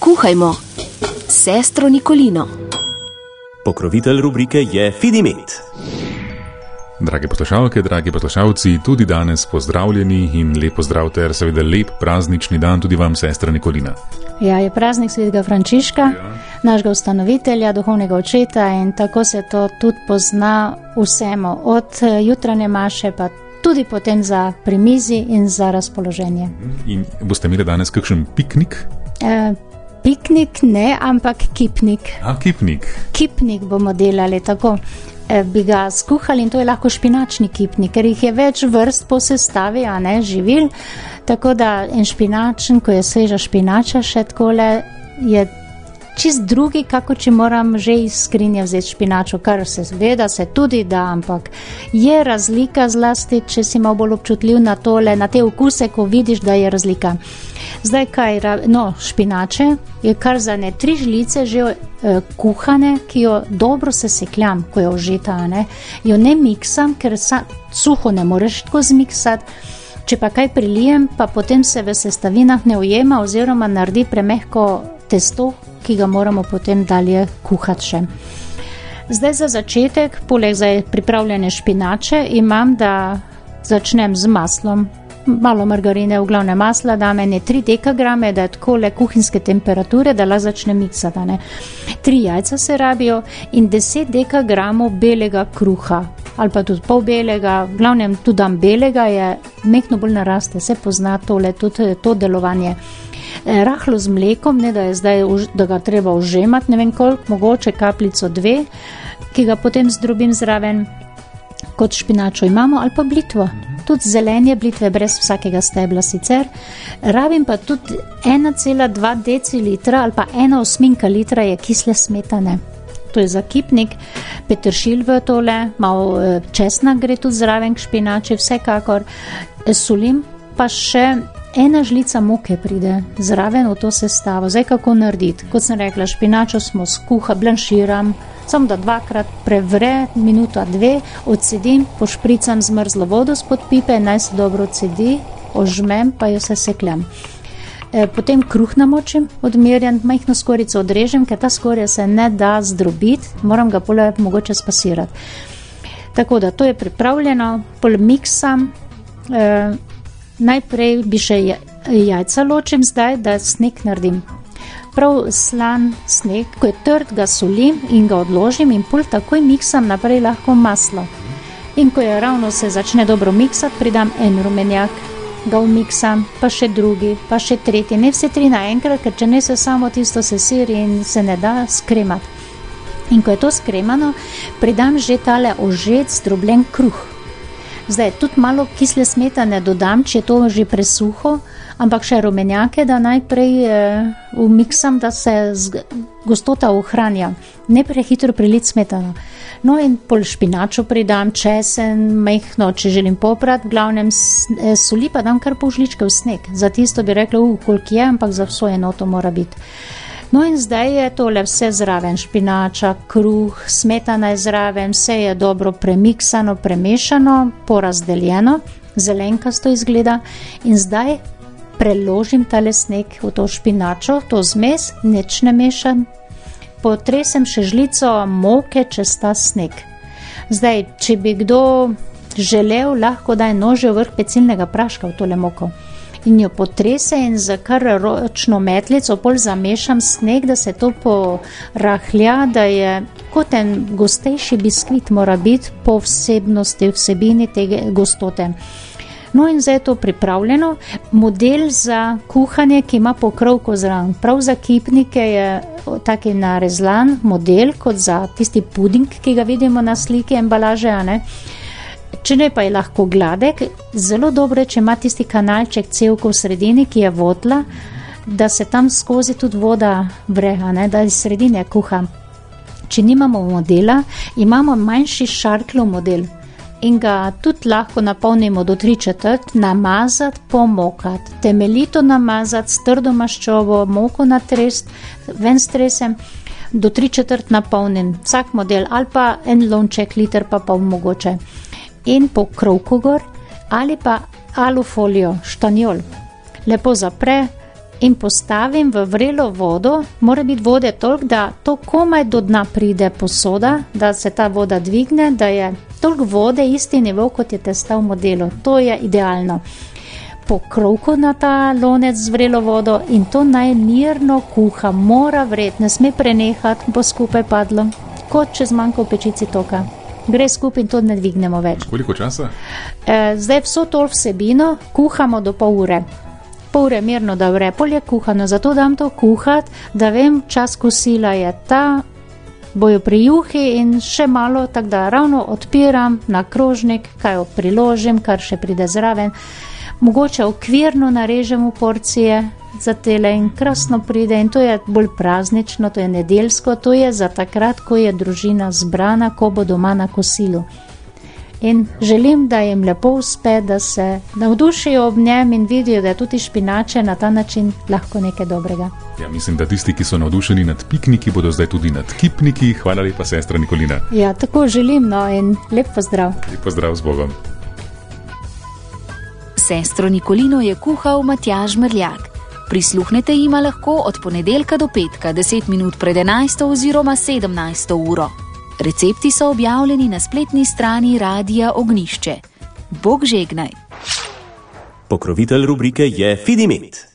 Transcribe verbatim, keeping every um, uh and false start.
Kuhajmo s sestro Nikolino. Pokrovitelj rubrike je Fidimet. Drage poslušalke, dragi poslušalci, tudi danes pozdravljeni in lep pozdrav ter seveda lep praznični dan tudi vam, sestra Nikolina. Ja, je praznik svetega Frančiška, ja. Našega ustanovitelja, duhovnega očeta, in tako se to tudi pozna vsemu, od jutranje maše pa tudi potem za primizi in za razpoloženje. In boste imeli danes kakšen piknik? E, piknik ne, ampak kipnik. A, kipnik. Kipnik bomo delali, tako e, bi ga skuhali, in to je lahko špinačni kipnik, ker jih je več vrst po sestavi, a ne živil, tako da en špinačen, ko je sveža špinača, še takole je čist drugi, kako če moram že iz skrinje vzeti špinačo, kar se veda, se tudi da, ampak je razlika, zlasti, če si malo bolj občutljiv na tole, na te okuse, ko vidiš, da je razlika. Zdaj kaj, no, špinače je kar za ne tri žlice že eh, kuhane, ki jo dobro sesekljam, ko je užita, ne, jo ne miksam, ker sa, suho ne moreš tako zmiksati. Če pa kaj prilijem, pa potem se v sestavinah ne ujema oziroma naredi premehko testo, ki ga moramo potem dalje kuhati še. Zdaj za začetek, poleg za pripravljene špinače, imam, da začnem z maslom. Malo margarine, v glavne masla, dam ene tri dekagrame, da je takole kuhinske temperature, da lahko začne miksati, ne. Tri jajca se rabijo in deset dekagramov belega kruha, ali pa tudi pol belega, v glavnem tudi dam belega, je mehno bolj naraste, se pozna tole, tudi to delovanje. Rahlo z mlekom, ne da je zdaj, da ga treba užemati, ne vem koliko, mogoče kapljico dve, ki ga potem zdrobim zraven, kot špinačo imamo, ali pa blitvo. Tudi zelenje blitve brez vsakega stebla sicer. Rabim pa tudi ena cela dva decilitra ali pa ena osminka litra je kisle smetane. To je za kipnik, peteršilj v tole, malo česna gre tudi zraven k špinači, vsekakor. Solim pa še ena žlica moke pride zraven v to sestavo. Zdaj kako narediti? Kot sem rekla, špinačo smo skuha, blanširam, samo da dvakrat prevre, minuta dve, odsedim, pošpricam zmrzlo vodo spod pipe, naj se dobro odsedi, ožmem, pa jo sesekljam. E, potem kruh namočim, odmerjen, majhno skorico odrežem, ker ta skorja se ne da zdrobiti, moram ga pole mogoče spasirati. Tako da to je pripravljeno, pol miksam, e, najprej bi še jajca ločim zdaj, da sneg naredim. Prav slan sneg, ko je trd, ga solim in ga odložim in pol takoj miksam naprej lahko maslo. In ko je ravno se začne dobro miksati, pridam en rumenjak, ga umiksam, pa še drugi, pa še tretji, ne vse tri naenkrat, ker če ne se samo tisto sesiri in se ne da skremati. In ko je to skremano, pridam že tale ožet zdrobljen kruh. Zdaj, tudi malo kisle smetane dodam, če je to že presuho, ampak še rumenjake, da najprej eh, umiksam, da se z, gostota ohranja. Ne prehitro priliti smetano. No in pol špinačo pridam, česen, mehno, če želim poprat, v glavnem eh, soli pa dam kar pol žličke v sneg. Za tisto bi rekla, uh, koliko je, ampak za vso enoto mora biti. No in zdaj je tole vse zraven, špinača, kruh, smetana je zraven, vse je dobro premiksano, premešano, porazdeljeno, zelenkasto izgleda in zdaj preložim tale sneg v to špinačo, to zmes, nič ne mešam, potresem še žlico moke čez ta sneg. Zdaj, če bi kdo želel, lahko daj nože vrh pecilnega praška v tole moko in jo potrese in za kar ročno metlico pol zamešam sneg, da se to porahlja, da je kot en gostejši biskvit mora biti po vsebnosti, vsebini te gostote. No in zdaj je to pripravljeno. Model za kuhanje, ki ima pokrovko zraven. Prav za kipnike je taki narezlan model, kot za tisti puding, ki ga vidimo na sliki embalaže, a ne? Če ne pa je lahko gladek, zelo dobro je, če ima tisti kanalček cevko v sredini, ki je votla, da se tam skozi tudi voda vre, ne, da iz sredine kuha. Če nimamo modela, imamo manjši šarklov model in ga tudi lahko napolnimo do tri četrt, namazati, pomokati, temeljito namazati, s trdo maščobo, moko natrest, ven stresem, do tri četrt napolnim, vsak model, ali pa en lonček, liter pa pol mogoče. In pokrovko gor ali pa alufolijo, štanjol. Lepo zapre in postavim v vrelo vodo, mora biti vode toliko, da to komaj do dna pride posoda, da se ta voda dvigne, da je toliko vode isti nivo, kot je testa v modelu. To je idealno. Pokrovko na ta lonec z vrelo vodo in to naj mirno kuha, mora vred, ne sme prenehati, bo skupaj padlo, kot če zmanjka v pečici toka. Gre skupaj in to ne dvignemo več. Koliko časa? E, zdaj vso to vsebino kuhamo do pol ure. Pol ure mirno, da vre, pol je kuhano, zato dam to kuhati, da vem, čas kosila je ta, bojo pri juhi in še malo, tako da ravno odpiram na krožnik, kaj priložim, kar še pride zraven. Mogoče okvirno narežem v porcije za tele in krasno pride in to je bolj praznično, to je nedeljsko, to je za takrat, ko je družina zbrana, ko bo doma na kosilu. In želim, da jim lepo uspe, da se navdušijo ob njem in vidijo, da je tudi špinače na ta način lahko nekaj dobrega. Ja, mislim, da tisti, ki so navdušeni nad pikniki, bodo zdaj tudi nad kipniki. Hvala lepa, sestra Nikolina. Ja, tako želim, no, in lep pozdrav. Lep pozdrav z Bogom. Sestro Nikolino je kuhal Matjaž Mrljak. Prisluhnete jima lahko od ponedeljka do petka, deset minut pred enajsto oziroma sedemnajsto uro. Recepti so objavljeni na spletni strani Radia Ognjišče. Bog žegnaj. Pokrovitelj rubrike je Fidimet.